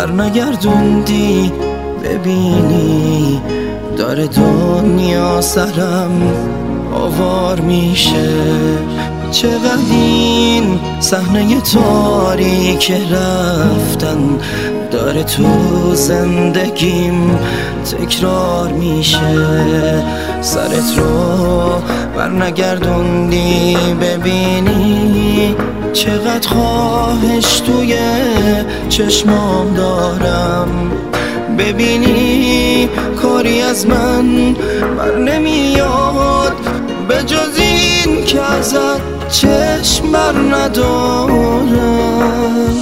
برنگردوندی ببینی داره دنیا سرم آوار میشه. چقدر این صحنه تاریک رفتن داره تو زندگیم تکرار میشه. سرت رو برنگردوندی ببینی چقدر خواهش توی چشمام دارم. ببینی کاری از من بر نمیاد به جز این که ازت چشم بر ندارم.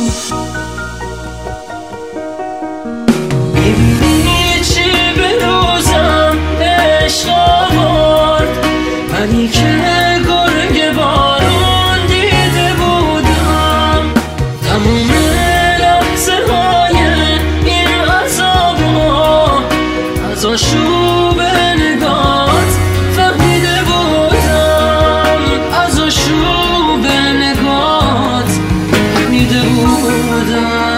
میبینی چی به روزم عشق آورد، منی که گرگ بارون دیده بودم. تموم لحظه های این عذابا از آشوب نگات فهمیده بودم، از آشوب نگات فهمیده بودم.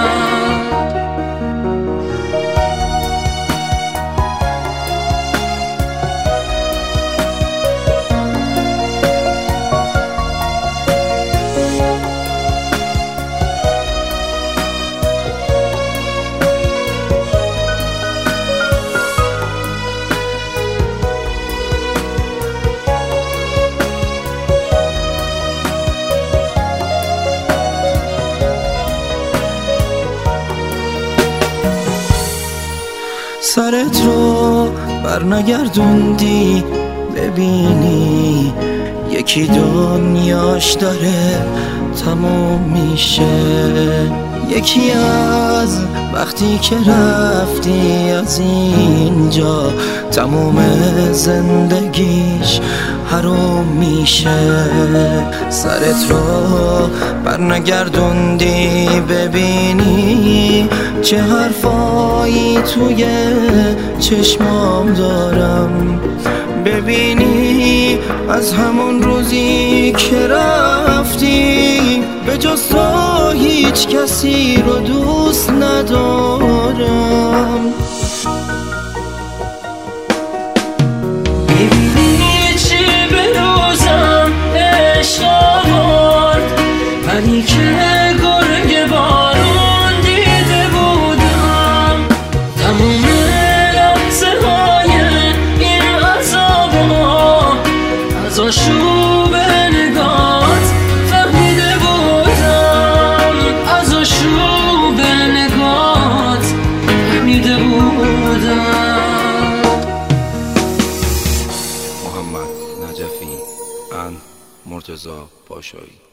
سرت رو برنگردوندی ببینی یکی دنیاش داره تموم میشه. یکی از وقتی که رفتی از اینجا تموم زندگیش حروم میشه. سرت رو برنگردوندی ببینی چه حرفایی توی چشمام دارم. ببینی از همون روزی که رفتی به جز تو هیچ کسی رو دوست ندارم. میبینی چی به روزم عشق آورد، منی که گرگ بارون دیده بودم. تموم لحظه های این عذابا از آشوب نگات فهمیده بودم، از آشوب نگات فهمیده بودم. محمد نجفی، مرتضی پاشایی.